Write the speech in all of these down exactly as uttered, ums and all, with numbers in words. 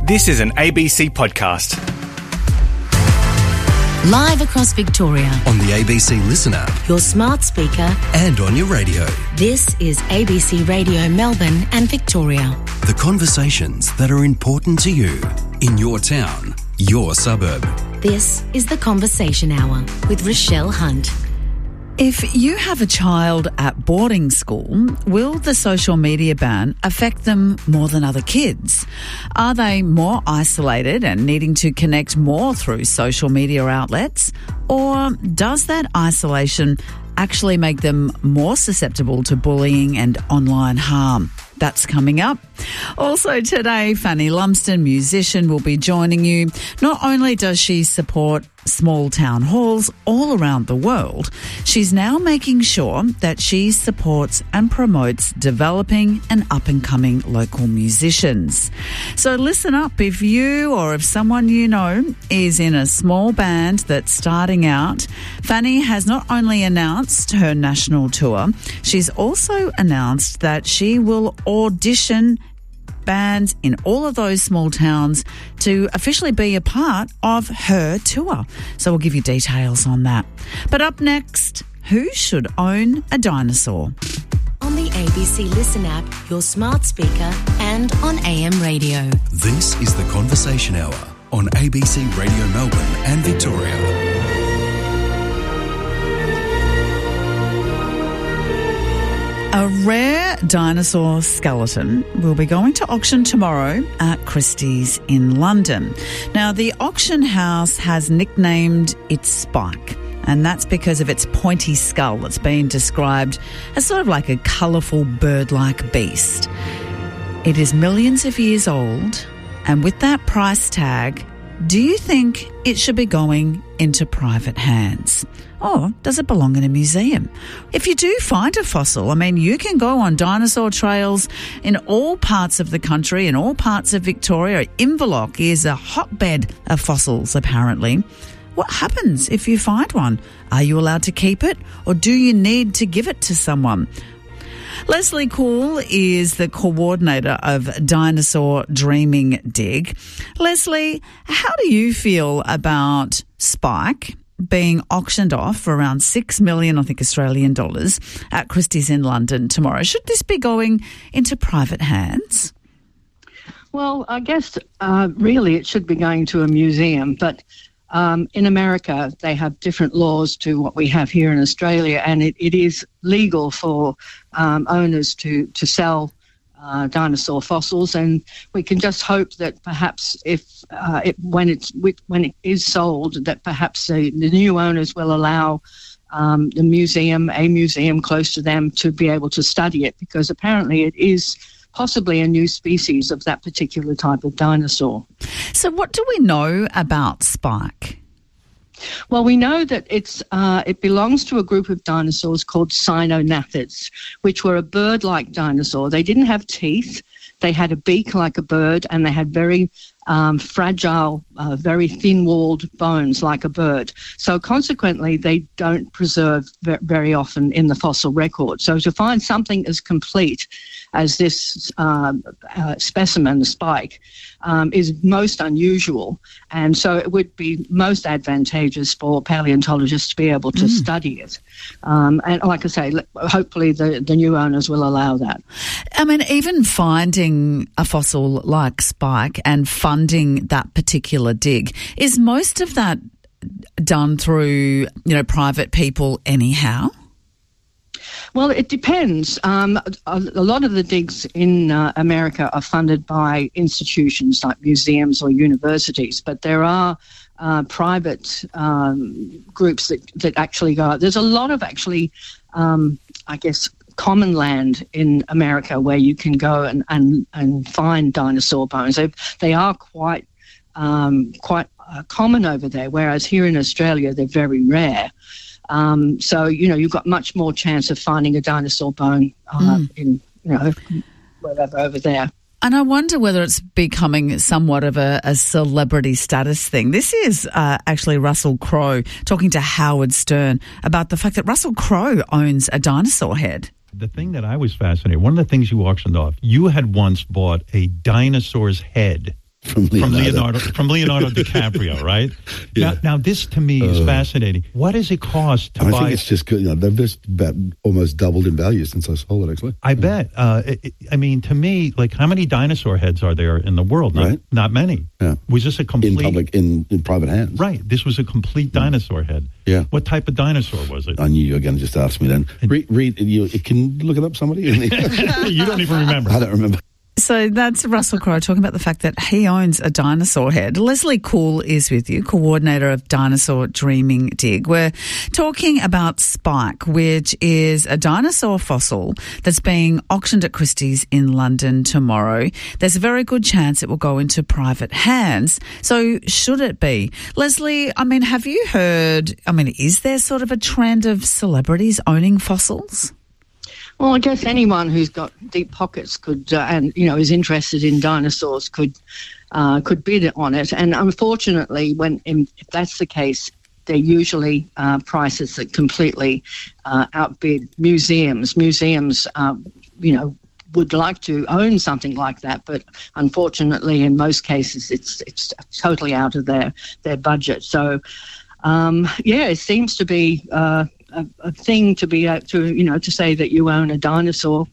This is an A B C podcast. Live across Victoria. On the A B C Listen app. Your smart speaker. And on your radio. This is A B C Radio Melbourne and Victoria. The conversations that are important to you in your town, your suburb. This is The Conversation Hour with Rochelle Hunt. If you have a child at boarding school, will the social media ban affect them more than other kids? Are they more isolated and needing to connect more through social media outlets? Or does that isolation actually make them more susceptible to bullying and online harm? That's coming up. Also today, Fanny Lumsden, musician, will be joining you. Not only does she support small town halls all around the world, she's now making sure that she supports and promotes developing and up-and-coming local musicians. So listen up if you or if someone you know is in a small band that's starting out. Fanny has not only announced her national tour, she's also announced that she will audition bands in all of those small towns to officially be a part of her tour. So we'll give you details on that. But up next, who should own a dinosaur? On the A B C Listen app, your smart speaker, and on A M radio. This is The Conversation Hour on A B C Radio Melbourne and Victoria. A rare dinosaur skeleton will be going to auction tomorrow at Christie's in London. Now, the auction house has nicknamed it Spike, and that's because of its pointy skull that's been described as sort of like a colourful bird-like beast. It is millions of years old, and with that price tag, do you think it should be going into private hands? Or does it belong in a museum? If you do find a fossil, I mean, you can go on dinosaur trails in all parts of the country, in all parts of Victoria. Inverloch is a hotbed of fossils, apparently. What happens if you find one? Are you allowed to keep it, or do you need to give it to someone? Leslie Cool is the coordinator of Dinosaur Dreaming Dig. Leslie, how do you feel about Spike being auctioned off for around six million, I think, Australian dollars at Christie's in London tomorrow? Should this be going into private hands? Well, I guess uh, really it should be going to a museum, but um, in America they have different laws to what we have here in Australia, and it, it is legal for um, owners to, to sell Uh, dinosaur fossils, and we can just hope that perhaps if uh, it, when it's when it is sold, that perhaps the, the new owners will allow um, the museum, a museum close to them, to be able to study it, because apparently it is possibly a new species of that particular type of dinosaur. So what do we know about Spike? Well, we know that it's uh, it belongs to a group of dinosaurs called Cynognathids, which were a bird-like dinosaur. They didn't have teeth. They had a beak like a bird, and they had very um, fragile, uh, very thin-walled bones like a bird. So consequently, they don't preserve ve- very often in the fossil record. So to find something as complete as this uh, uh, specimen, the Spike, um, is most unusual. And so it would be most advantageous for paleontologists to be able to mm. study it. Um, and like I say, hopefully the, the new owners will allow that. I mean, even finding a fossil like Spike and funding that particular dig, is most of that done through, you know, private people anyhow? Well, it depends. Um, a, a lot of the digs in uh, America are funded by institutions like museums or universities, but there are uh, private um, groups that, that actually go out. There's a lot of actually, um, I guess, common land in America where you can go and, and, and find dinosaur bones. They, they are quite, um, quite uh, common over there, whereas here in Australia they're very rare. Um, so, you know, you've got much more chance of finding a dinosaur bone uh, mm. in, you know, wherever over there. And I wonder whether it's becoming somewhat of a, a celebrity status thing. This is uh, actually Russell Crowe talking to Howard Stern about the fact that Russell Crowe owns a dinosaur head. The thing that I was fascinated, one of the things you auctioned off, you had once bought a dinosaur's head From Leonardo. From Leonardo, from Leonardo DiCaprio, right? Yeah. Now, now, this to me is Uh, fascinating. What does it cost to And buy? I think it's just good. You know, they've just about almost doubled in value since I sold it, actually. I bet. Uh, it, it- I mean, to me, like, how many dinosaur heads are there in the world? Not, Right. not many. Yeah. Was this a complete... In public, in, in private hands. Right. This was a complete dinosaur head. Yeah. What type of dinosaur was it? I knew you were going to just ask me then. Read, read you can look it up, somebody? You don't even remember. I don't remember. So that's Russell Crowe talking about the fact that he owns a dinosaur head. Leslie Cool is with you, coordinator of Dinosaur Dreaming Dig. We're talking about Spike, which is a dinosaur fossil that's being auctioned at Christie's in London tomorrow. There's a very good chance it will go into private hands. So should it be? Leslie, I mean, have you heard, I mean, is there sort of a trend of celebrities owning fossils? Well, I guess anyone who's got deep pockets could, uh, and you know, is interested in dinosaurs could uh, could bid on it. And unfortunately, when in, if that's the case, they're usually uh, prices that completely uh, outbid museums. Museums, uh, you know, would like to own something like that, but unfortunately, in most cases, it's it's totally out of their their budget. So, um, yeah, it seems to be. Uh, A, a thing to be uh, to you know to say that you own a dinosaur.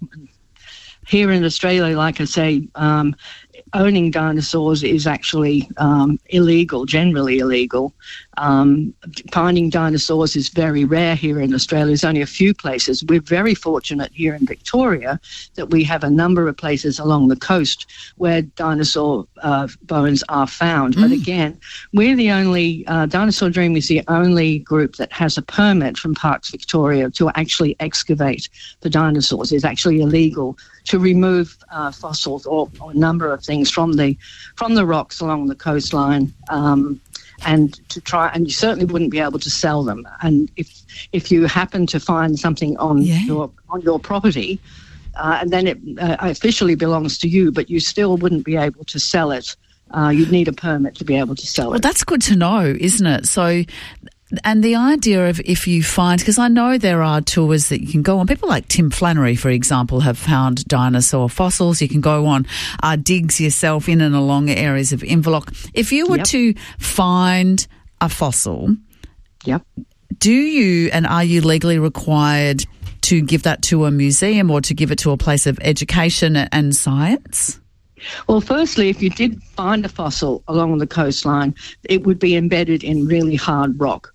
Here in Australia, like I say, um, owning dinosaurs is actually um, illegal, generally illegal. Um, finding dinosaurs is very rare here in Australia. There's only a few places. We're very fortunate here in Victoria that we have a number of places along the coast where dinosaur uh, bones are found. Mm. But again, we're the only, uh, Dinosaur Dream is the only group that has a permit from Parks Victoria to actually excavate the dinosaurs. It's actually illegal to remove uh, fossils or, or a number of things from the from the rocks along the coastline, um, and to try. And you certainly wouldn't be able to sell them. And if if you happen to find something on Yeah. your on your property, uh, and then it uh, officially belongs to you, but you still wouldn't be able to sell it. Uh, you'd need a permit to be able to sell Well, it. that's good to know, isn't it? So, and the idea of if you find, because I know there are tours that you can go on. People like Tim Flannery, for example, have found dinosaur fossils. You can go on uh, digs yourself in and along areas of Inverloch. If you were Yep. to find a fossil, Yep. do you and are you legally required to give that to a museum or to give it to a place of education and science? Well, firstly, if you did find a fossil along the coastline, it would be embedded in really hard rock.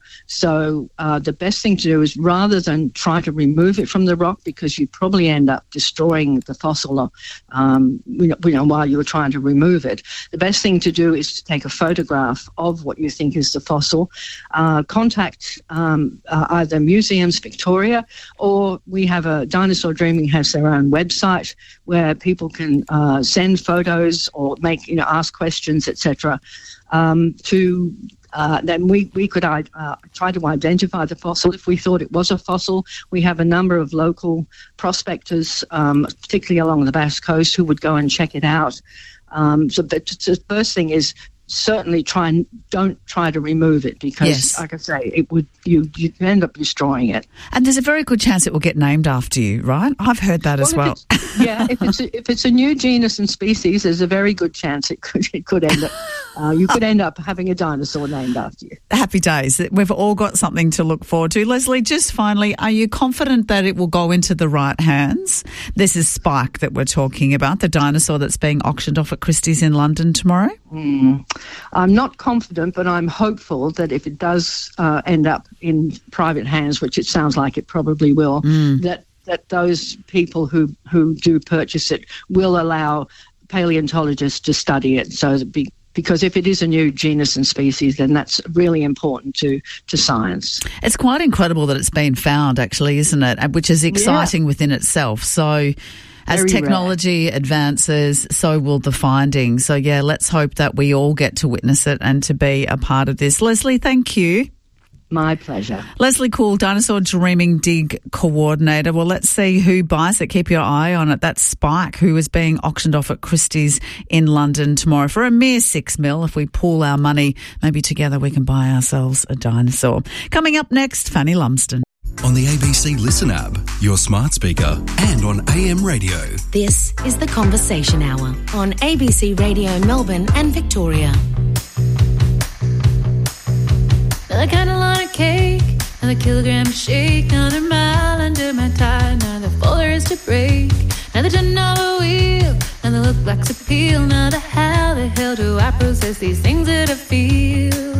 So uh, the best thing to do is, rather than try to remove it from the rock, because you'd probably end up destroying the fossil um, you know, you know, while you were trying to remove it, the best thing to do is to take a photograph of what you think is the fossil, uh, contact um, uh, either Museums Victoria, or we have a Dinosaur Dreaming has their own website where people can uh, send photos or make, you know, ask questions, et cetera. Um, to Uh, then we, we could uh, try to identify the fossil. If we thought it was a fossil, we have a number of local prospectors, um, particularly along the Bass Coast, who would go and check it out. Um, so the, the first thing is certainly try and don't try to remove it, because, Yes. like I say, it would you you end up destroying it. And there's a very good chance it will get named after you, right? I've heard that as well. If it's, yeah, if it's a, if it's a new genus and species, there's a very good chance it could it could end up uh, you could end up having a dinosaur named after you. Happy days. We've all got something to look forward to. Leslie, just finally, are you confident that it will go into the right hands? This is Spike that we're talking about, the dinosaur that's being auctioned off at Christie's in London tomorrow. Mm. I'm not confident, but I'm hopeful that if it does uh, end up in private hands, which it sounds like it probably will, Mm. that that those people who, who do purchase it will allow paleontologists to study it. So that be, because if it is a new genus and species, then that's really important to, to science. It's quite incredible that it's been found, actually, isn't it? Which is exciting Yeah. within itself. So as Very technology advances, so will the findings. So, yeah, let's hope that we all get to witness it and to be a part of this. Leslie, thank you. My pleasure. Leslie Cool, Dinosaur Dreaming Dig Coordinator. Well, let's see who buys it. Keep your eye on it. That's Spike, who is being auctioned off at Christie's in London tomorrow for a mere six mil. If we pool our money, maybe together we can buy ourselves a dinosaur. Coming up next, Fanny Lumsden. on the A B C Listen app, your smart speaker, and on A M radio. This is The Conversation Hour on A B C Radio Melbourne and Victoria. Another candle on a cake, another kilogram of shake, another mile under my tie, another folder is to break, another ten dollar wheel, another look like's appeal, another how the hell do I process these things that I feel?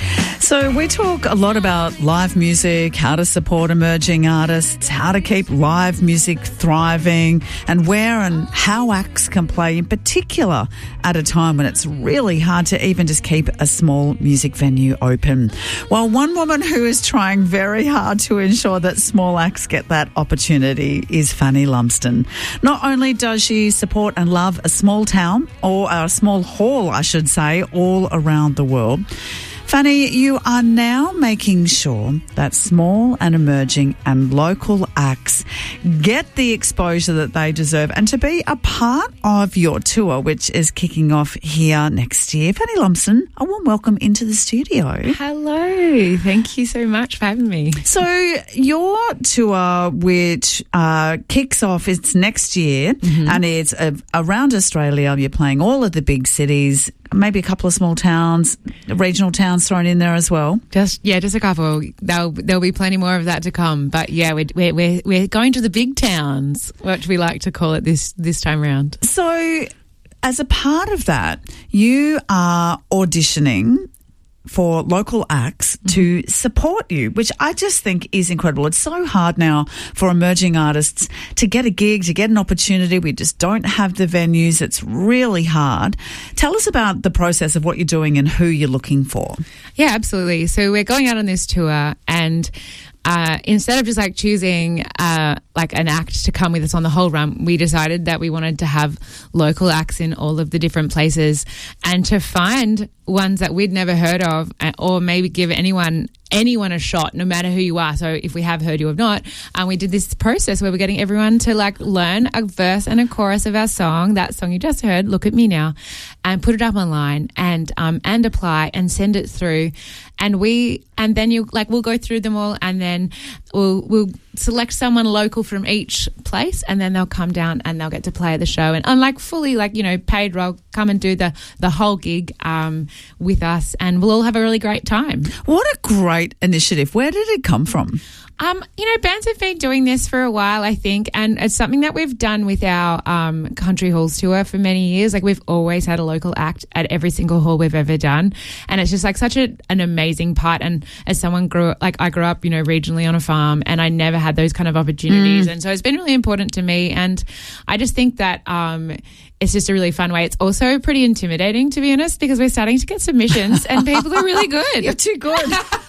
So we talk a lot about live music, how to support emerging artists, how to keep live music thriving, and where and how acts can play, in particular at a time when it's really hard to even just keep a small music venue open. Well, one woman who is trying very hard to ensure that small acts get that opportunity is Fanny Lumsden. Not only does she support and love a small town, or a small hall, I should say, all around the world, Fanny, you are now making sure that small and emerging and local acts get the exposure that they deserve and to be a part of your tour, which is kicking off here next year. Fanny Lumsden, a warm welcome into the studio. Hello. Thank you so much for having me. So your tour, which uh, kicks off, it's next year, mm-hmm. and it's uh, around Australia. You're playing all of the big cities, maybe a couple of small towns, regional towns thrown in there as well. Just yeah, just a couple. There'll there'll be plenty more of that to come. But yeah, we're we're we're, we're going to the big towns, which we like to call it this this time round. So, as a part of that, you are auditioning for local acts mm-hmm. to support you, which I just think is incredible. It's so hard now for emerging artists to get a gig, to get an opportunity. We just don't have the venues. It's really hard. Tell us about the process of what you're doing and who you're looking for. Yeah, absolutely. So we're going out on this tour, and Uh, instead of just like choosing uh, like an act to come with us on the whole run, we decided that we wanted to have local acts in all of the different places and to find ones that we'd never heard of, or maybe give anyone anyone a shot, no matter who you are. So if we have heard you or not, and um, we did this process where we're getting everyone to like learn a verse and a chorus of our song, that song you just heard, Look at Me Now, and put it up online and um and apply and send it through. And we and then you like we'll go through them all, and then we'll we'll select someone local from each place, and then they'll come down and they'll get to play at the show, and unlike fully like you know paid role, come and do the the whole gig um with us, and we'll all have a really great time. What a great initiative! Where did it come from? Um, you know, bands have been doing this for a while, I think, and it's something that we've done with our um, Country Halls tour for many years. Like, we've always had a local act at every single hall we've ever done, and it's just like such a, an amazing part. And as someone grew, like I grew up, you know, regionally on a farm, and I never had those kind of opportunities, mm. and so it's been really important to me. And I just think that um, it's just a really fun way. It's also pretty intimidating, to be honest, because we're starting to get submissions, and people are really good. You're too good.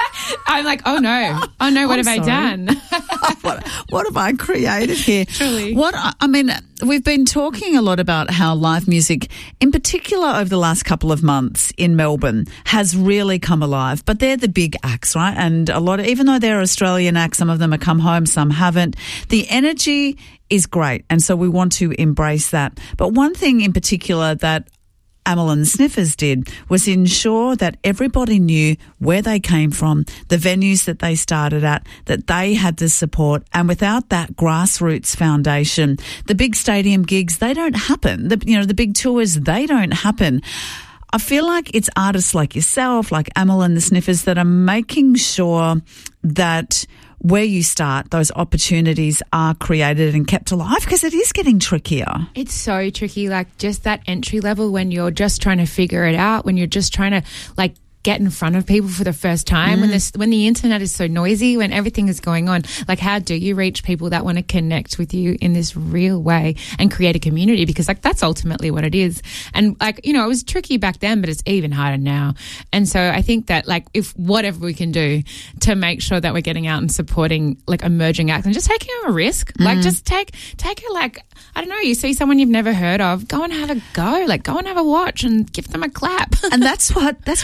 I'm like, oh no, oh no, what I'm have sorry. I done? what, what have I created here? Truly. What I mean, we've been talking a lot about how live music, in particular over the last couple of months in Melbourne, has really come alive. But they're the big acts, right? And a lot of, even though they're Australian acts, some of them have come home, some haven't. The energy is great, and so we want to embrace that. But one thing in particular that Amyl and the Sniffers did was ensure that everybody knew where they came from, the venues that they started at, that they had the support. And without that grassroots foundation, the big stadium gigs, they don't happen. The, you know, the big tours, they don't happen. I feel like it's artists like yourself, like Amyl and the Sniffers, that are making sure that where you start, those opportunities are created and kept alive, because it is getting trickier. It's so tricky, like just that entry level when you're just trying to figure it out, when you're just trying to like get in front of people for the first time, mm. when this when the internet is so noisy, when everything is going on. Like, how do you reach people that want to connect with you in this real way and create a community? Because like that's ultimately what it is. And like, you know, it was tricky back then, but it's even harder now. And so I think that like if whatever we can do to make sure that we're getting out and supporting like emerging acts and just taking a risk, mm. like just take take a like I don't know, you see someone you've never heard of, go and have a go, like go and have a watch and give them a clap. And that's what that's what support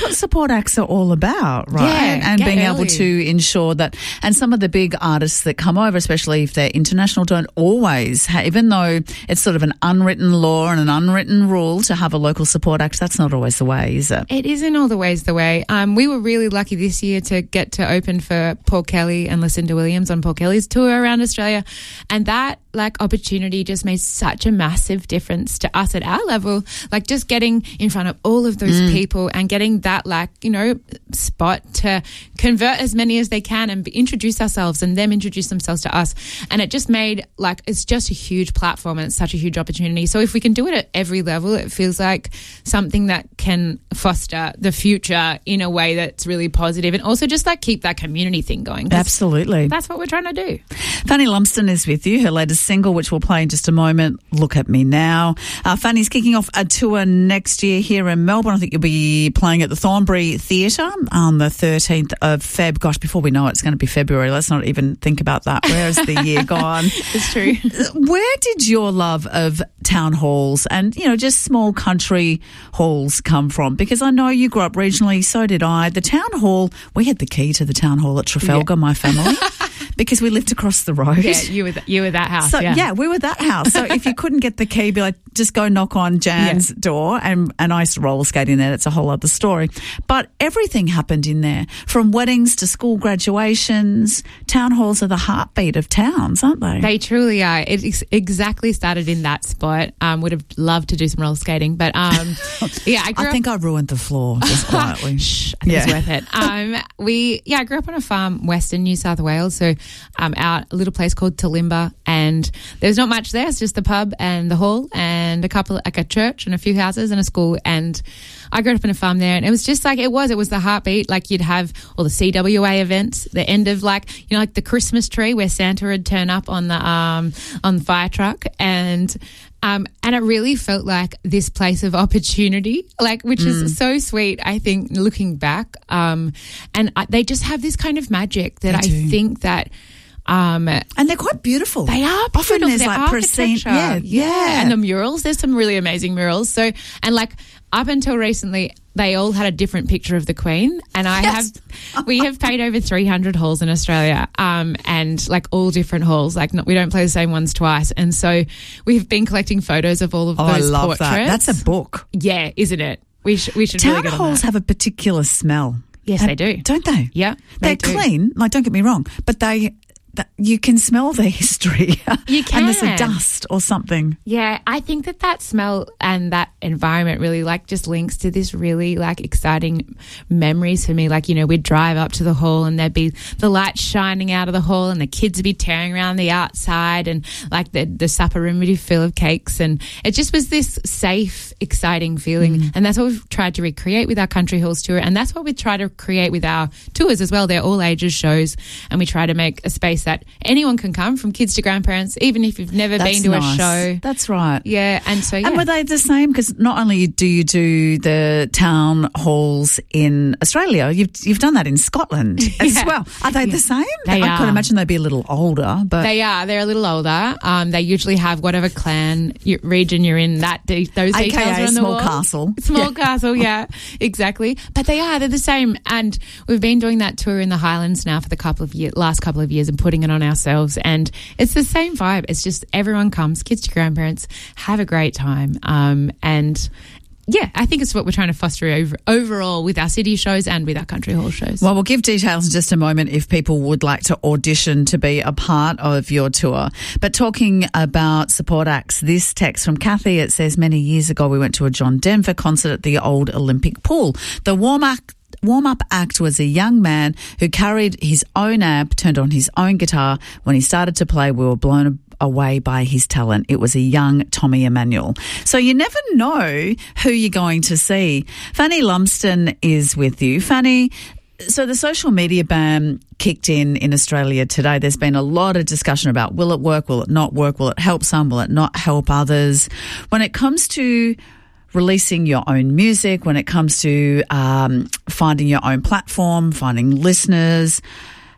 support acts are all about, right? Yeah, and and get being early. able to ensure that, and some of the big artists that come over, especially if they're international, don't always, ha- even though it's sort of an unwritten law and an unwritten rule to have a local support act, that's not always the way, is it? It isn't all the ways the way. Um, we were really lucky this year to get to open for Paul Kelly and Lucinda Williams on Paul Kelly's tour around Australia. And that like opportunity just made such a massive difference to us at our level. Like just getting in front of all of those Mm. people and getting that like, you know, spot to convert as many as they can and be, introduce ourselves and them introduce themselves to us. And it just made like, it's just a huge platform and it's such a huge opportunity. So if we can do it at every level, it feels like something that can foster the future in a way that's really positive and also just like keep that community thing going. 'Cause Absolutely. That's what we're trying to do. Fanny Lumsden is with you. Her latest single, which we'll play in just a moment, Look at Me Now. Uh, Fanny's kicking off a tour next year here in Melbourne. I think you'll be playing at the Thornbury Theatre on the thirteenth of Feb. Gosh, before we know it, it's going to be February. Let's not even think about that. Where is the year gone? It's true. Where did your love of town halls and, you know, just small country halls come from? Because I know you grew up regionally, so did I. The town hall, we had the key to the town hall at Trafalgar, Yeah. my family, because we lived across the road. Yeah, you were, th- you were that house. So, yeah. yeah. we were that house. So if you couldn't get the key, be like, just go knock on Jan's Yeah. door. And, and I used to roller skate in there. It's a whole other story. But everything happened in there, from weddings to school graduations. Town halls are the heartbeat of towns, aren't they? They truly are. It ex- exactly started in that spot. Um, would have loved to do some roller skating, but um, yeah, I grew I think up. I ruined the floor, just quietly. Shh, I think Yeah. it's worth it. Um, we yeah, I grew up on a farm, Western New South Wales, so um, out a little place called Talimba, and there's not much there. It's just the pub and the hall and a couple, like a church and a few houses and a school. And I grew up in a farm there, and it was just like it was. It was the heartbeat. Like you'd have all the C W A events, the end of like you know like the Christmas tree where Santa would turn up on the um on the fire truck, and um and it really felt like this place of opportunity, like which Mm. is so sweet. I think looking back, um, and I, they just have this kind of magic that I They do. think that. Um, And they're quite beautiful. they are Often beautiful. there's Their like pristine. architecture. Yeah, yeah. And the murals, there's some really amazing murals. So, and like up until recently, they all had a different picture of the Queen. And I Yes. have, we have played over three hundred halls in Australia, um, and like all different halls. Like not, we don't play the same ones twice. And so we've been collecting photos of all of Oh, I those love portraits. that. That's a book. Yeah, isn't it? We, sh- we should Town really get on halls that. have a particular smell. Yes, And- they do. Don't they? Yeah, They're they do. clean. Like, don't get me wrong, but they, th- you can smell the history. You And there's a can. dust or something. Yeah, I think that that smell and that environment really like just links to this really like exciting memories for me. Like, you know, we'd drive up to the hall and there'd be the lights shining out of the hall and the kids would be tearing around the outside and like the, the supper room would be full of cakes. And it just was this safe, exciting feeling. Mm. And that's what we've tried to recreate with our Country Halls tour. And that's what we try to create with our tours as well. They're all ages shows. And we try to make a space that anyone can come, from kids to grandparents, even if you've never That's been to nice. a show. That's right. Yeah, and so yeah. And were they the same? Because not only do you do the town halls in Australia, you've you've done that in Scotland as Yeah. well. Are they the same? They I could are. imagine they'd be a little older, but They are. They're a little older. Um, they usually have whatever clan you, region you're in. That de- those A K A details are on the small wall. castle. Small castle. Yeah, exactly. But they are. They're the same. And we've been doing that tour in the Highlands now for the couple of year, last couple of years, and putting it on ourselves. And it's the same vibe. It's just everyone comes, kids to grandparents, have a great time. Um, and yeah, I think it's what we're trying to foster over, overall with our city shows and with our country hall shows. Well, we'll give details in just a moment if people would like to audition to be a part of your tour. But talking about support acts, this text from Kathy, it says, many years ago we went to a John Denver concert at the old Olympic pool. The warm-up Warm-up act was a young man who carried his own amp, turned on his own guitar. When he started to play, we were blown away by his talent. It was a young Tommy Emmanuel. So you never know who you're going to see. Fanny Lumsden is with you. Fanny, so the social media ban kicked in in Australia today. There's been a lot of discussion about will it work, will it not work, will it help some, will it not help others. When it comes to releasing your own music, when it comes to um, finding your own platform, finding listeners,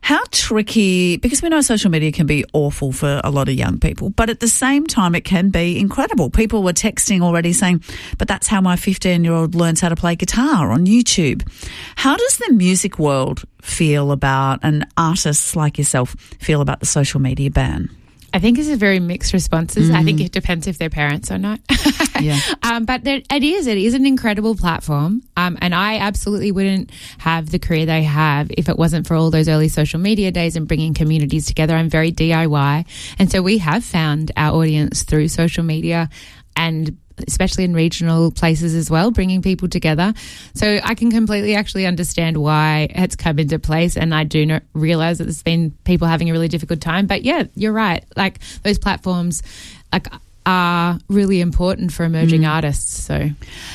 How tricky, because we know social media can be awful for a lot of young people, but at the same time it can be incredible. People were texting already saying, but that's how my fifteen-year-old learns how to play guitar on YouTube. How does the music world feel about, and artists like yourself feel about the social media ban? I think it's a very mixed responses. Mm. I think it depends if they're parents or not. yeah. Um, but there, it is. It is an incredible platform. Um, and I absolutely wouldn't have the career they have if it wasn't for all those early social media days and bringing communities together. I'm very D I Y. And so we have found our audience through social media, and especially in regional places as well, bringing people together. So I can completely actually understand why it's come into place, and I do not realise that there's been people having a really difficult time. But yeah, you're right. Like, those platforms like are really important for emerging mm. artists. So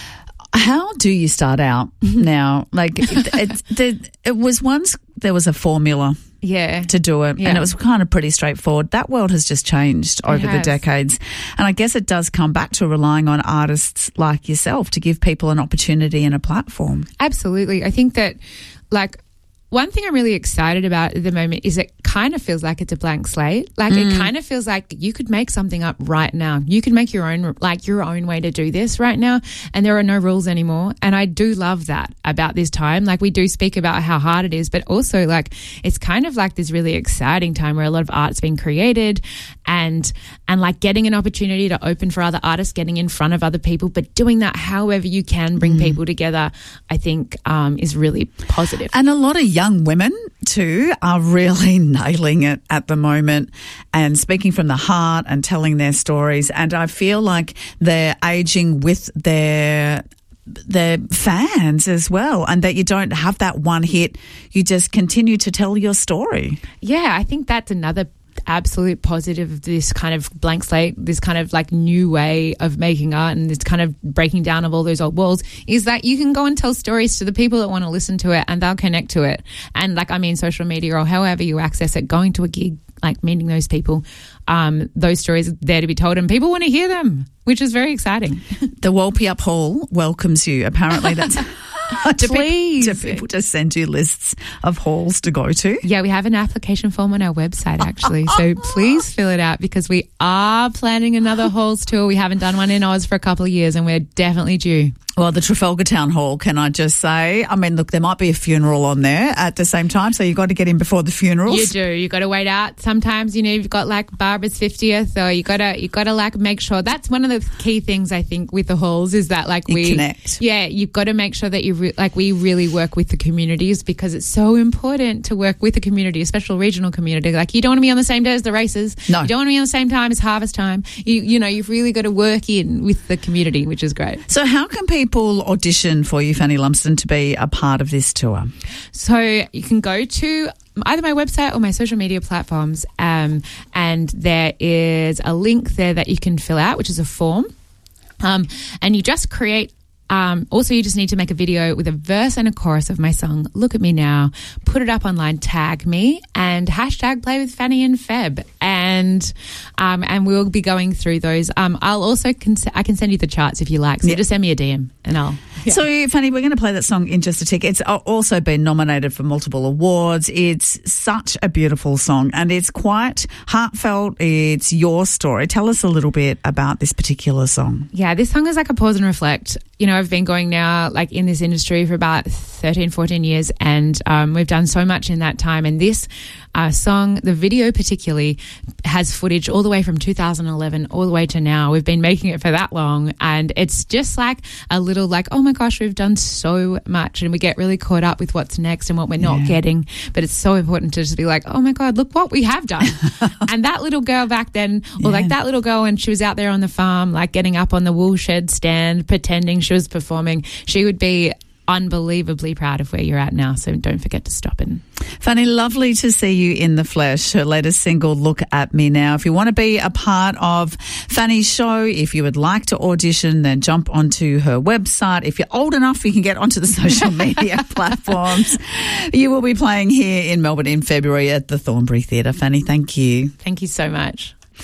how do you start out now? Like it, it, it was once there was a formula yeah. to do it, yeah. and it was kind of pretty straightforward. That world has just changed it over has. the decades, and I guess it does come back to relying on artists like yourself to give people an opportunity and a platform. Absolutely. I think that, like, one thing I'm really excited about at the moment is it kind of feels like it's a blank slate. Like mm. it kind of feels like you could make something up right now. You could make your own, like your own way to do this right now, and there are no rules anymore. And I do love that about this time. Like, we do speak about how hard it is, but also like it's kind of like this really exciting time where a lot of art's being created, and and like getting an opportunity to open for other artists, getting in front of other people, but doing that however you can, bring mm. people together, I think um, is really positive. And a lot of young Young women too are really nailing it at the moment and speaking from the heart and telling their stories. And I feel like they're aging with their their fans as well, and that you don't have that one hit. You just continue to tell your story. Yeah, I think that's another absolute positive of this kind of blank slate, this kind of like new way of making art, and this kind of breaking down of all those old walls, is that you can go and tell stories to the people that want to listen to it, and they'll connect to it. And like, I mean, social media or however you access it, going to a gig, like meeting those people, um, those stories are there to be told, and people want to hear them, which is very exciting. The Walpiup Hall welcomes you. Apparently that's... do Please. People, do people just send you lists of halls to go to? Yeah, we have an application form on our website, actually. So please fill it out, because we are planning another halls tour. We haven't done one in Oz for a couple of years, and we're definitely due. Well, the Trafalgar Town Hall, can I just say, I mean, look, there might be a funeral on there at the same time, so you've got to get in before the funerals. You do. You've got to wait out. Sometimes, you know, you've got like Barbara's fiftieth, or you got to, you got to like make sure. That's one of the key things, I think, with the halls, is that like you we connect. Yeah, you've got to make sure that you re- like we really work with the communities, because it's so important to work with the community, especially regional community. Like, you don't want to be on the same day as the races. No. You don't want to be on the same time as harvest time. You, you know, you've really got to work in with the community, which is great. So how can people audition for you, Fanny Lumsden, to be a part of this tour? So you can go to either my website or my social media platforms, um, and there is a link there that you can fill out, which is a form, um, and you just create. Um, also, you just need to make a video with a verse and a chorus of my song, Look at Me Now, put it up online, tag me, and hashtag Play with Fanny and Feb. And um, and we'll be going through those. Um, I'll also, cons- I can send you the charts if you like. So yeah. Just send me a D M and I'll... Yeah. So, Fanny, we're going to play that song in just a tick. It's also been nominated for multiple awards. It's such a beautiful song, and it's quite heartfelt. It's your story. Tell us a little bit about this particular song. Yeah, this song is like a pause and reflect. You know, I've been going now like in this industry for about thirteen, fourteen years, and um, we've done so much in that time. And this uh, song, the video particularly, has footage all the way from two thousand eleven all the way to now. We've been making it for that long, and it's just like a little like, oh my gosh, we've done so much, and we get really caught up with what's next and what we're not yeah. getting. But it's so important to just be like, oh my God, look what we have done. And that little girl back then, or yeah. like that little girl when she was out there on the farm, like getting up on the wool shed stand, pretending she was performing, she would be unbelievably proud of where you're at now. So don't forget to stop in. Fanny, lovely to see you in the flesh. Her latest single, Look at Me Now. If you want to be a part of Fanny's show, if you would like to audition, then jump onto her website. If you're old enough, you can get onto the social media platforms. You will be playing here in Melbourne in February at the Thornbury Theatre. Fanny, thank you. Thank you so much.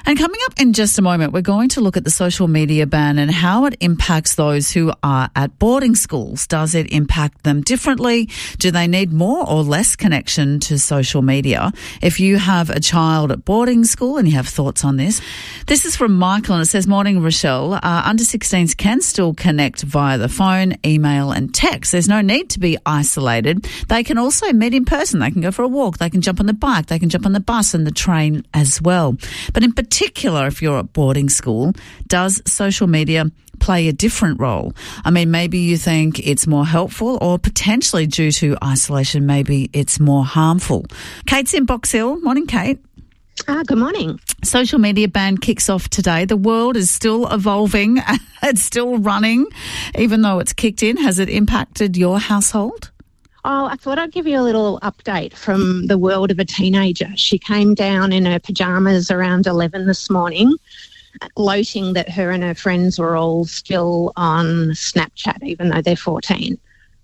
And coming up in just a moment, we're going to look at the social media ban and how it impacts those who are at boarding schools. Does it impact them differently? Do they need more or less connection to social media? If you have a child at boarding school and you have thoughts on this, this is from Michael and it says, morning, Rochelle. Uh, under sixteens can still connect via the phone, email and text. There's no need to be isolated. They can also meet in person. They can go for a walk. They can jump on the bike. They can jump on the bus and the train as well. But in particular, particular if you're at boarding school, does social media play a different role? I mean, maybe you think it's more helpful or potentially due to isolation, maybe it's more harmful. Kate's in Box Hill. Morning, Kate. Ah, good morning. Social media ban kicks off today. The world is still evolving. It's still running, even though it's kicked in. Has it impacted your household? Oh, I thought I'd give you a little update from the world of a teenager. She came down in her pyjamas around eleven this morning, gloating that her and her friends were all still on Snapchat, even though they're fourteen.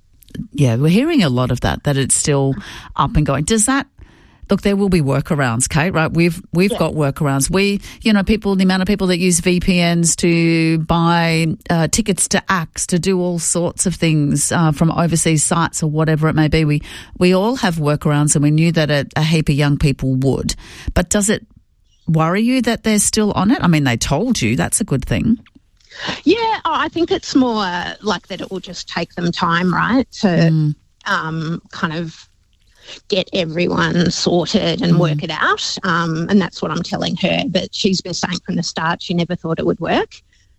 Yeah, we're hearing a lot of that, that it's still up and going. Does that... Look, there will be workarounds, Kate, right? We've we've yeah. got workarounds. We, you know, people, the amount of people that use V P Ns to buy uh, tickets to acts, to do all sorts of things uh, from overseas sites or whatever it may be. We we all have workarounds, and we knew that a, a heap of young people would. But does it worry you that they're still on it? I mean, they told you. That's a good thing. Yeah, oh, I think it's more like that it will just take them time, right, to mm. um, kind of get everyone sorted and mm. work it out. Um, and that's what I'm telling her. But she's been saying from the start she never thought it would work.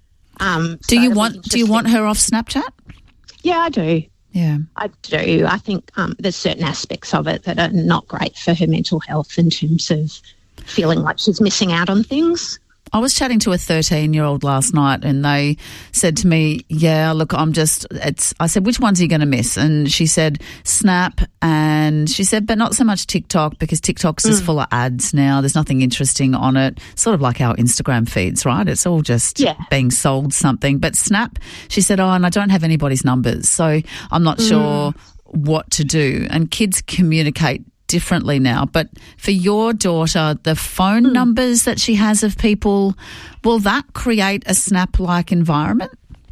Um, do so you want Do you want her off Snapchat? Yeah, I do. Yeah, I do. I think um, there's certain aspects of it that are not great for her mental health in terms of feeling like she's missing out on things. I was chatting to a thirteen-year-old last night and they said to me, yeah, look, I'm just, it's, I said, which ones are you going to miss? And she said, Snap, and she said, but not so much TikTok because TikTok's just mm. full of ads now. There's nothing interesting on it. Sort of like our Instagram feeds, right? It's all just yeah. being sold something. But Snap, she said, oh, and I don't have anybody's numbers, so I'm not mm. sure what to do. And kids communicate differently now. But for your daughter, the phone mm. numbers that she has of people, will that create a Snap-like environment?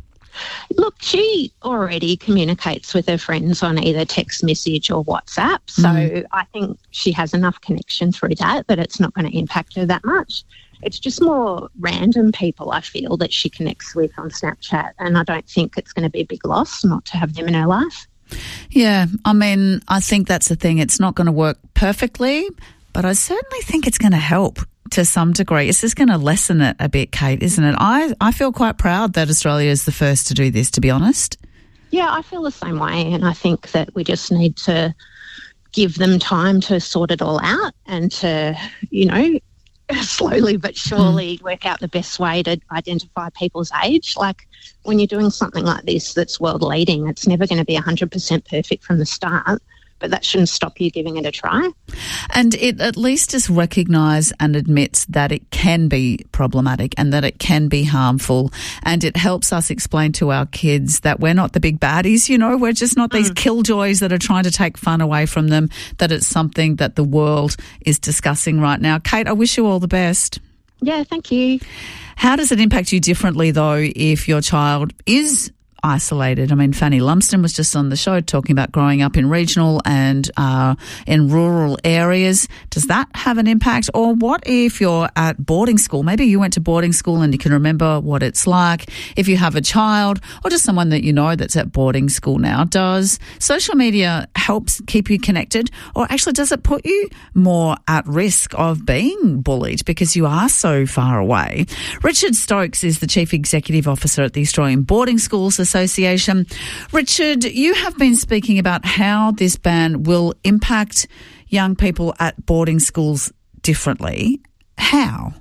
Look, she already communicates with her friends on either text message or WhatsApp, so mm. I think she has enough connection through that that it's not going to impact her that much. It's just more random people, I feel, that she connects with on Snapchat, and I don't think it's going to be a big loss not to have them in her life. Yeah, I mean, I think that's the thing. It's not going to work perfectly, but I certainly think it's going to help to some degree. It's just going to lessen it a bit, Kate, isn't it? I, I feel quite proud that Australia is the first to do this, to be honest. Yeah, I feel the same way, and I think that we just need to give them time to sort it all out and to, you know, slowly but surely mm. work out the best way to identify people's age. Like when you're doing something like this that's world leading, it's never going to be one hundred percent perfect from the start, but that shouldn't stop you giving it a try. And it at least just recognise and admits that it can be problematic and that it can be harmful, and it helps us explain to our kids that we're not the big baddies, you know, we're just not these mm. killjoys that are trying to take fun away from them, that it's something that the world is discussing right now. Kate, I wish you all the best. Yeah, thank you. How does it impact you differently, though, if your child is isolated? I mean, Fanny Lumsden was just on the show talking about growing up in regional and uh, in rural areas. Does that have an impact? Or what if you're at boarding school? Maybe you went to boarding school and you can remember what it's like. If you have a child or just someone that you know that's at boarding school now, does social media help keep you connected, or actually does it put you more at risk of being bullied because you are so far away? Richard Stokes is the Chief Executive Officer at the Australian Boarding Schools Association. Richard, you have been speaking about how this ban will impact young people at boarding schools differently. How?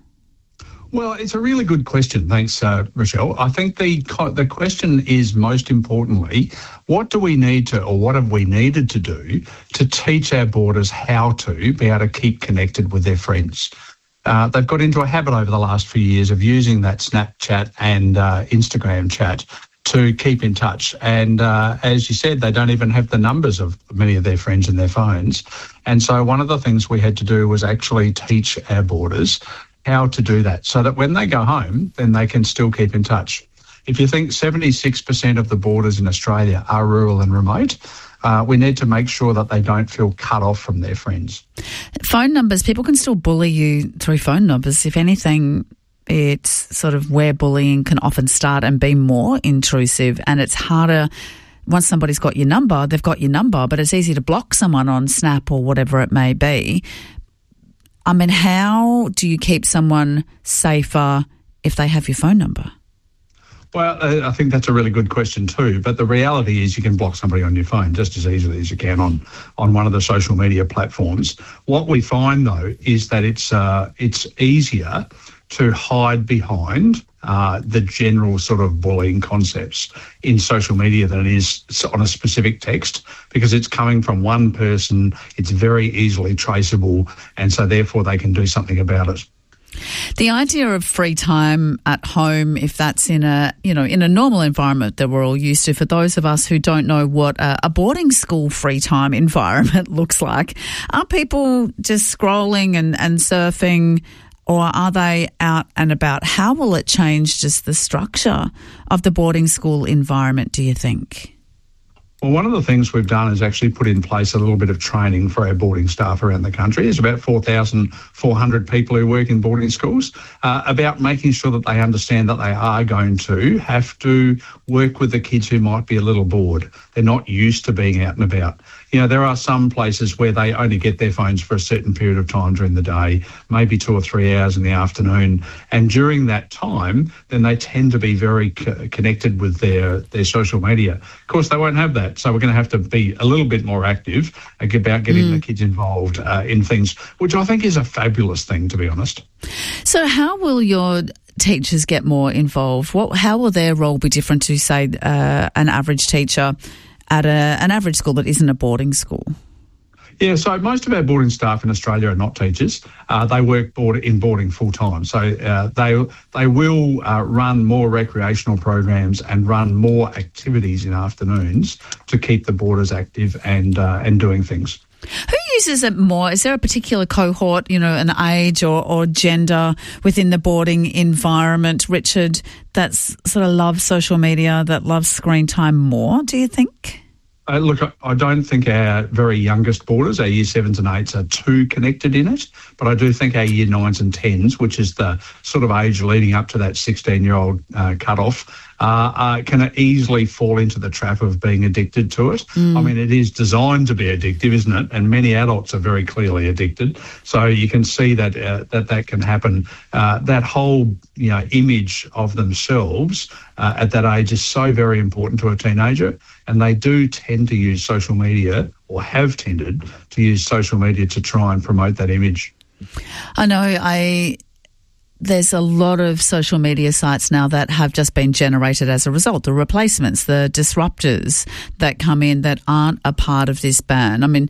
Well, it's a really good question. Thanks, uh, Rochelle. I think the the question is most importantly, what do we need to, or what have we needed to do to teach our boarders how to be able to keep connected with their friends? Uh, they've got into a habit over the last few years of using that Snapchat and uh, Instagram chat to keep in touch. And uh, as you said, they don't even have the numbers of many of their friends in their phones. And so one of the things we had to do was actually teach our boarders how to do that so that when they go home, then they can still keep in touch. If you think seventy-six percent of the boarders in Australia are rural and remote, uh, we need to make sure that they don't feel cut off from their friends. Phone numbers, people can still bully you through phone numbers. If anything, it's sort of where bullying can often start and be more intrusive, and it's harder. Once somebody's got your number, they've got your number, but it's easy to block someone on Snap or whatever it may be. I mean, how do you keep someone safer if they have your phone number? Well, uh, I think that's a really good question too. But the reality is you can block somebody on your phone just as easily as you can on, on one of the social media platforms. What we find, though, is that it's uh, it's easier to hide behind uh, the general sort of bullying concepts in social media than it is on a specific text, because it's coming from one person, it's very easily traceable, and so therefore they can do something about it. The idea of free time at home, if that's in a, you know, in a normal environment that we're all used to, for those of us who don't know what a, a boarding school free time environment looks like, are people just scrolling and, and surfing, or are they out and about? How will it change just the structure of the boarding school environment, do you think? Well, one of the things we've done is actually put in place a little bit of training for our boarding staff around the country. There's about four thousand four hundred people who work in boarding schools uh, about making sure that they understand that they are going to have to work with the kids who might be a little bored. They're not used to being out and about. You know, there are some places where they only get their phones for a certain period of time during the day, maybe two or three hours in the afternoon. And during that time, then they tend to be very co- connected with their, their social media. Of course, they won't have that. So we're going to have to be a little bit more active about getting mm. the kids involved uh, in things, which I think is a fabulous thing, to be honest. So how will your teachers get more involved? What, how will their role be different to, say, uh, an average teacher at a, an average school that isn't a boarding school? Yeah, so most of our boarding staff in Australia are not teachers. Uh, they work board, in boarding full time. So uh, they they will uh, run more recreational programs and run more activities in afternoons to keep the boarders active and uh, and doing things. Who uses it more? Is there a particular cohort, you know, an age or, or gender within the boarding environment, Richard, that's sort of loves social media, that loves screen time more, do you think? Uh, look, I, I don't think our very youngest boarders, our year sevens and eights, are too connected in it, but I do think our year nines and tens, which is the sort of age leading up to that sixteen-year-old uh, cut-off, uh, uh, can easily fall into the trap of being addicted to it. Mm. I mean, it is designed to be addictive, isn't it? And many adults are very clearly addicted. So you can see that uh, that, that can happen. Uh, that whole, you know, image of themselves uh, at that age is so very important to a teenager, and they do tend to use social media, or have tended to use social media, to try and promote that image. I know I... There's a lot of social media sites now that have just been generated as a result, the replacements, the disruptors that come in that aren't a part of this ban. I mean,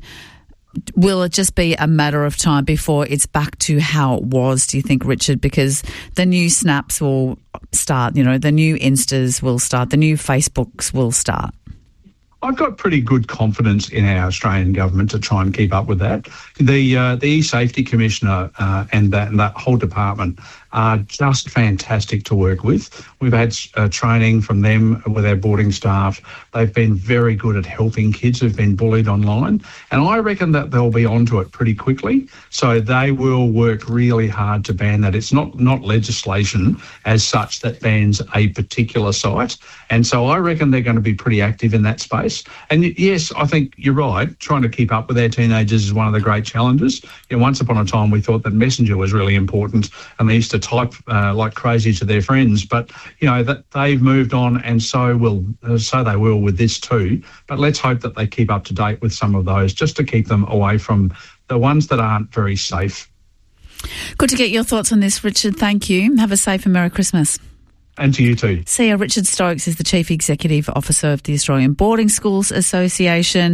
will it just be a matter of time before it's back to how it was, do you think, Richard? Because the new Snaps will start, you know, the new Instas will start, the new Facebooks will start. I've got pretty good confidence in our Australian government to try and keep up with that. The uh, the E-Safety Commissioner uh, and, that, and that whole department are just fantastic to work with. We've had uh, training from them with our boarding staff. They've been very good at helping kids who've been bullied online, and I reckon that they'll be onto it pretty quickly. So they will work really hard to ban that. It's not, not legislation as such that bans a particular site, and so I reckon they're going to be pretty active in that space. And yes, I think you're right, trying to keep up with our teenagers is one of the great challenges. You know, once upon a time we thought that Messenger was really important, and they used to type uh, like crazy to their friends, but you know that they've moved on, and so will uh, so they will with this too. But let's hope that they keep up to date with some of those, just to keep them away from the ones that aren't very safe. Good to get your thoughts on this, Richard. Thank you. Have a safe and Merry Christmas. And to you too. See you. Richard Stokes is the Chief Executive Officer of the Australian Boarding Schools Association.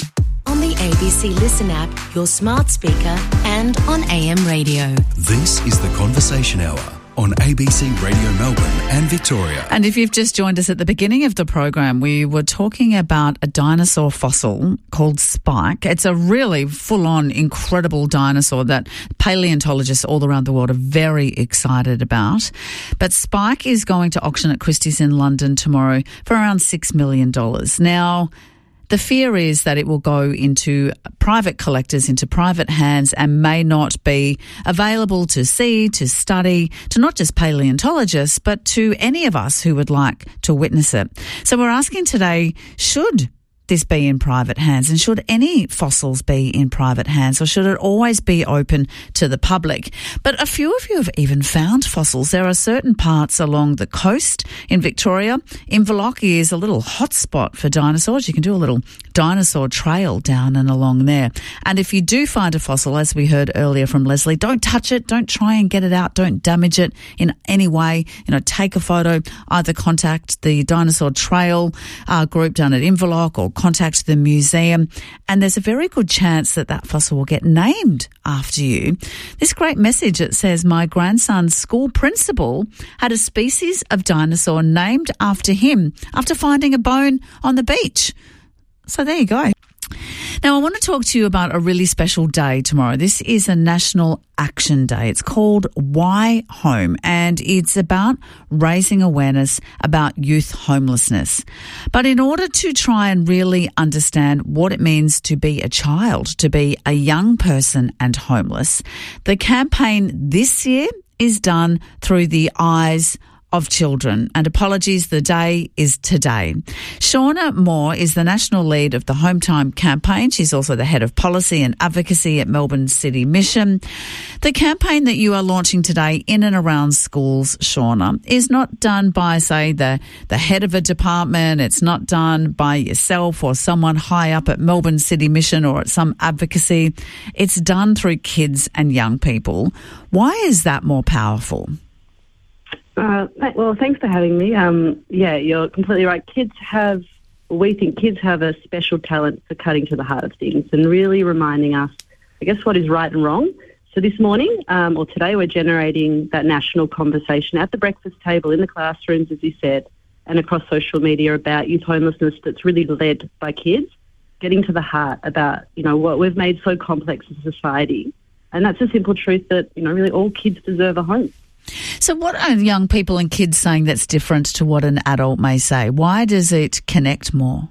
On the A B C Listen app, your smart speaker, and on A M radio. This is the Conversation Hour on A B C Radio Melbourne and Victoria. And if you've just joined us at the beginning of the program, we were talking about a dinosaur fossil called Spike. It's a really full-on, incredible dinosaur that paleontologists all around the world are very excited about. But Spike is going to auction at Christie's in London tomorrow for around six million dollars. Now, the fear is that it will go into private collectors, into private hands, and may not be available to see, to study, to not just paleontologists, but to any of us who would like to witness it. So we're asking today, should this be in private hands, and should any fossils be in private hands, or should it always be open to the public? But a few of you have even found fossils. There are certain parts along the coast in Victoria. Inverloch is a little hotspot for dinosaurs. You can do a little dinosaur trail down and along there. And if you do find a fossil, as we heard earlier from Leslie, don't touch it, don't try and get it out, don't damage it in any way. You know, take a photo, either contact the Dinosaur Trail uh, group down at Inverloch or contact the museum, and there's a very good chance that that fossil will get named after you. This great message, it says, my grandson's school principal had a species of dinosaur named after him after finding a bone on the beach. So there you go. Now, I want to talk to you about a really special day tomorrow. This is a National Action Day. It's called Why Home, and it's about raising awareness about youth homelessness. But in order to try and really understand what it means to be a child, to be a young person and homeless, the campaign this year is done through the eyes of children. And apologies, the day is today. Shauna Moore is the national lead of the Home Time campaign. She's also the head of policy and advocacy at Melbourne City Mission. The campaign that you are launching today in and around schools, Shauna, is not done by, say, the, the head of a department. It's not done by yourself or someone high up at Melbourne City Mission or at some advocacy. It's done through kids and young people. Why is that more powerful? Uh, th- well, thanks for having me. Um, yeah, you're completely right. Kids have, we think kids have a special talent for cutting to the heart of things and really reminding us, I guess, what is right and wrong. So this morning, um, or today, we're generating that national conversation at the breakfast table, in the classrooms, as you said, and across social media about youth homelessness that's really led by kids, getting to the heart about, you know, what we've made so complex as a society. And that's a simple truth that, you know, really all kids deserve a home. So what are young people and kids saying that's different to what an adult may say? Why does it connect more?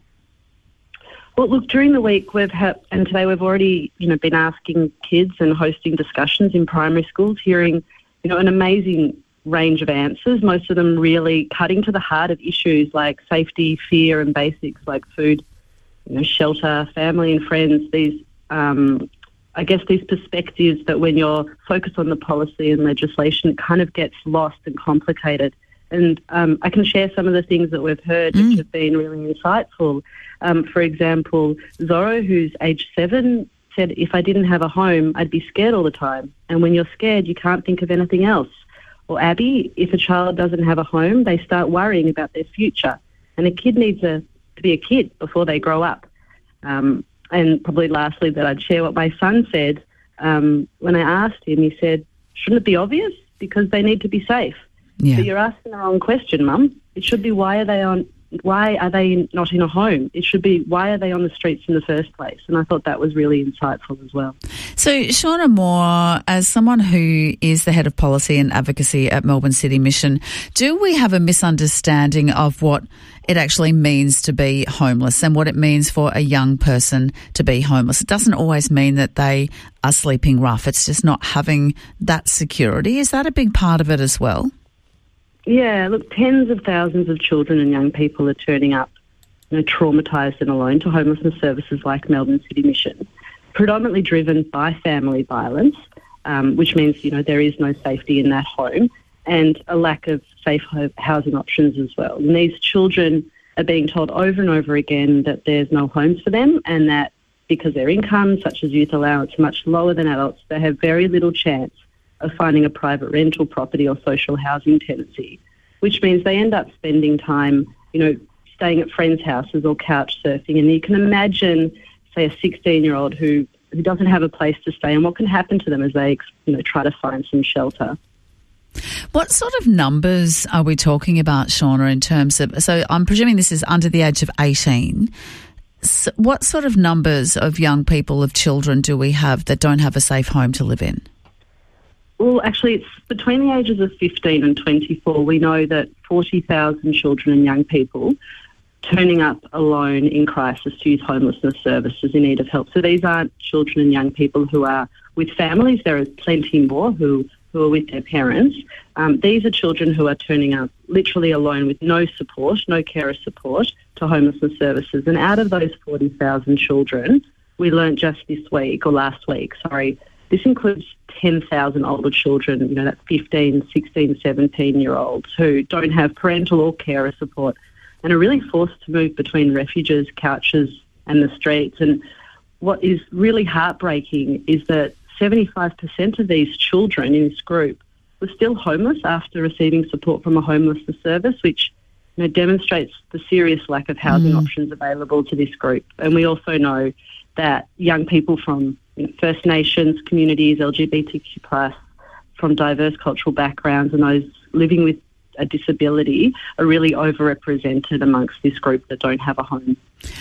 Well, look, during the week we've had, and today we've already, you know, been asking kids and hosting discussions in primary schools, hearing, you know, an amazing range of answers, most of them really cutting to the heart of issues like safety, fear and basics like food, you know, shelter, family and friends, these um I guess these perspectives that when you're focused on the policy and legislation, it kind of gets lost and complicated. And um, I can share some of the things that we've heard mm. which have been really insightful. Um, for example, Zorro, who's age seven, said, if I didn't have a home, I'd be scared all the time. And when you're scared, you can't think of anything else. Or Abby, if a child doesn't have a home, they start worrying about their future. And a kid needs a, to be a kid before they grow up. Um, And probably lastly that I'd share what my son said um, when I asked him. He said, shouldn't it be obvious? Because they need to be safe. Yeah. But you're asking the wrong question, Mum. It should be why are they on? Why are they not in a home? It should be why are they on the streets in the first place? And I thought that was really insightful as well. So, Shauna Moore, as someone who is the head of policy and advocacy at Melbourne City Mission, do we have a misunderstanding of what it actually means to be homeless and what it means for a young person to be homeless? It doesn't always mean that they are sleeping rough. It's just not having that security. Is that a big part of it as well? Yeah, look, tens of thousands of children and young people are turning up, you know, traumatised and alone to homelessness services like Melbourne City Mission, predominantly driven by family violence, um, which means, you know, there is no safety in that home, and a lack of safe housing options as well. And these children are being told over and over again that there's no homes for them, and that because their income, such as youth allowance, are much lower than adults, they have very little chance of finding a private rental property or social housing tenancy, which means they end up spending time, you know, staying at friends' houses or couch surfing. And you can imagine, say, a sixteen-year-old who, who doesn't have a place to stay and what can happen to them as they, you know, try to find some shelter. What sort of numbers are we talking about, Shauna, in terms of, so I'm presuming this is under the age of eighteen. So what sort of numbers of young people, of children, do we have that don't have a safe home to live in? Well, actually, it's between the ages of fifteen and twenty-four. We know that forty thousand children and young people turning up alone in crisis to use homelessness services in need of help. So these aren't children and young people who are with families. There is plenty more who, who are with their parents. Um, these are children who are turning up literally alone with no support, no carer support to homelessness services. And out of those forty thousand children, we learnt just this week, or last week, sorry, this includes ten thousand older children, you know, that's fifteen, sixteen, seventeen-year-olds who don't have parental or carer support and are really forced to move between refuges, couches and the streets. And what is really heartbreaking is that seventy-five percent of these children in this group were still homeless after receiving support from a homelessness service, which, you know, demonstrates the serious lack of housing mm. options available to this group. And we also know that young people from, you know, First Nations communities, L G B T Q plus, from diverse cultural backgrounds and those living with a disability are really overrepresented amongst this group that don't have a home.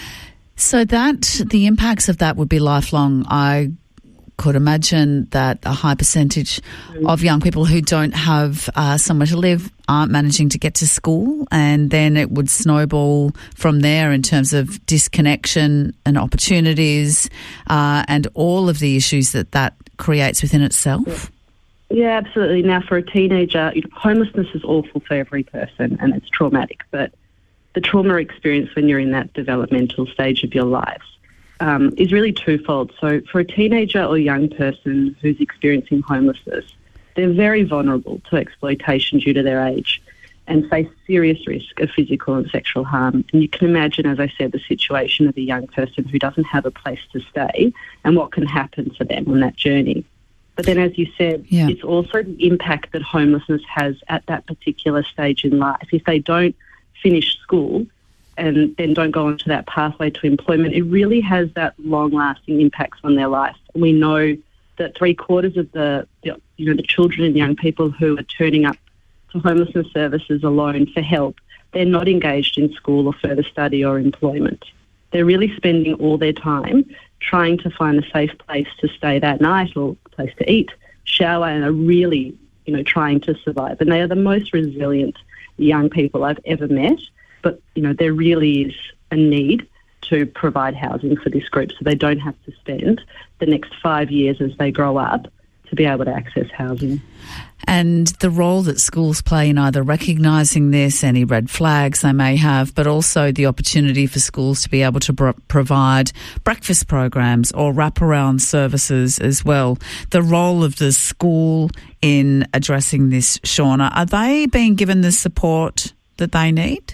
So that, the impacts of that would be lifelong. I could imagine that a high percentage mm. of young people who don't have uh, somewhere to live aren't managing to get to school, and then it would snowball from there in terms of disconnection and opportunities uh, and all of the issues that that creates within itself. Yeah. Yeah, absolutely. Now, for a teenager, you know, homelessness is awful for every person and it's traumatic, but the trauma experience when you're in that developmental stage of your life um, is really twofold. So for a teenager or young person who's experiencing homelessness, they're very vulnerable to exploitation due to their age and face serious risk of physical and sexual harm. And you can imagine, as I said, the situation of a young person who doesn't have a place to stay and what can happen to them on that journey. But then, as you said, yeah. it's also the impact that homelessness has at that particular stage in life. If they don't finish school and then don't go onto that pathway to employment, it really has that long-lasting impacts on their life. And we know that three quarters of the, the, you know, the children and young people who are turning up to homelessness services alone for help, they're not engaged in school or further study or employment. They're really spending all their time trying to find a safe place to stay that night or a place to eat, shower, and are really, you know, trying to survive. And they are the most resilient young people I've ever met. But, you know, there really is a need to provide housing for this group so they don't have to spend the next five years as they grow up to be able to access housing. And the role that schools play in either recognising this, any red flags they may have, but also the opportunity for schools to be able to pro- provide breakfast programs or wraparound services as well. The role of the school in addressing this, Shauna, are they being given the support that they need?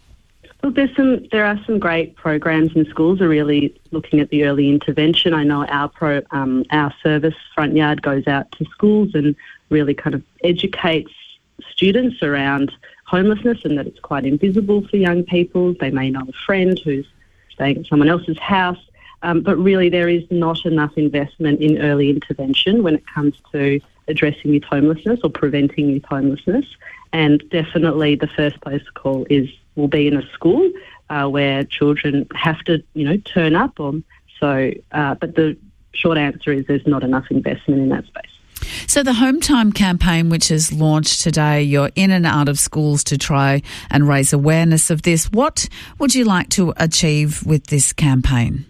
Well, there's some. There are some great programs in schools are really looking at the early intervention. I know our pro, um, our service Front Yard goes out to schools and really kind of educates students around homelessness and that it's quite invisible for young people. They may know a friend who's staying at someone else's house, um, but really there is not enough investment in early intervention when it comes to addressing youth homelessness or preventing youth homelessness. And definitely the first place to call is will be in a school uh, where children have to, you know, turn up on. So, uh, but the short answer is there's not enough investment in that space. So the Home Time campaign, which is launched today, you're in and out of schools to try and raise awareness of this. What would you like to achieve with this campaign?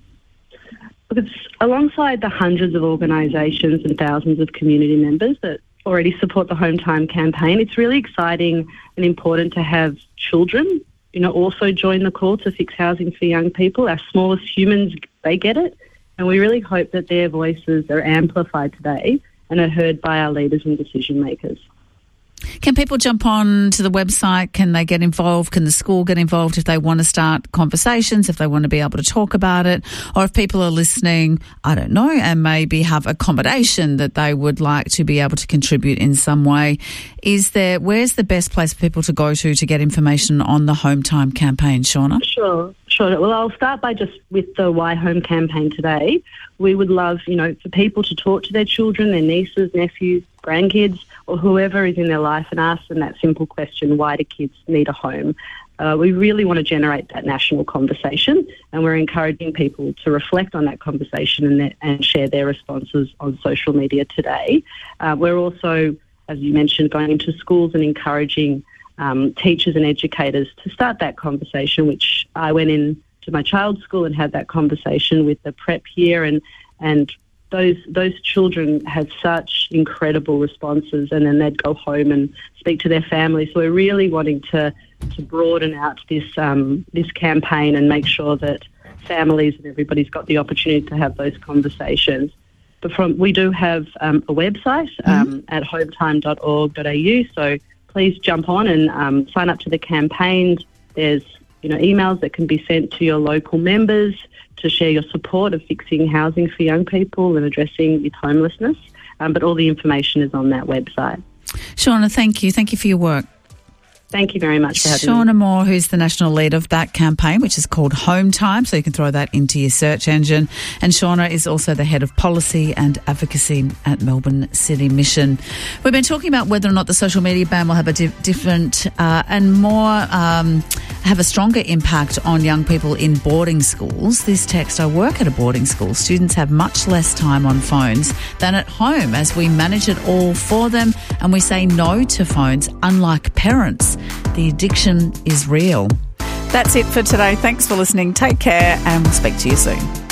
Look, it's alongside the hundreds of organisations and thousands of community members that already support the Home Time campaign, it's really exciting and important to have children, you know, also join the call to fix housing for young people. Our smallest humans, they get it, and we really hope that their voices are amplified today and are heard by our leaders and decision makers. Can people jump on to the website? Can they get involved? Can the school get involved if they want to start conversations, if they want to be able to talk about it? Or if people are listening, I don't know, and maybe have accommodation that they would like to be able to contribute in some way, is there, where's the best place for people to go to to get information on the Home Time campaign, Shauna? Sure. Sure. Well, I'll start by just with the Why Home campaign today. We would love, you know, for people to talk to their children, their nieces, nephews, grandkids, or whoever is in their life and ask them that simple question, why do kids need a home? Uh, we really want to generate that national conversation, and we're encouraging people to reflect on that conversation and, their, and share their responses on social media today. Uh, we're also, as you mentioned, going into schools and encouraging um, teachers and educators to start that conversation, which I went in to my child's school and had that conversation with the prep year, and and those those children had such incredible responses, and then they'd go home and speak to their families. So we're really wanting to to broaden out this um, this campaign and make sure that families and everybody's got the opportunity to have those conversations. But from we do have um, a website um, mm-hmm. at hometime dot org dot a u, so please jump on and um, sign up to the campaign. There's you know emails that can be sent to your local members to share your support of fixing housing for young people and addressing youth homelessness. Um, but all the information is on that website. Shauna, thank you. Thank you for your work. Thank you very much for having Shauna me. Moore, who's the national lead of that campaign, which is called Home Time, so you can throw that into your search engine. And Shauna is also the head of policy and advocacy at Melbourne City Mission. We've been talking about whether or not the social media ban will have a di- different uh, and more um, have a stronger impact on young people in boarding schools. This text, I work at a boarding school. Students have much less time on phones than at home as we manage it all for them and we say no to phones, unlike parents. The addiction is real. That's it for today. Thanks for listening. Take care and we'll speak to you soon.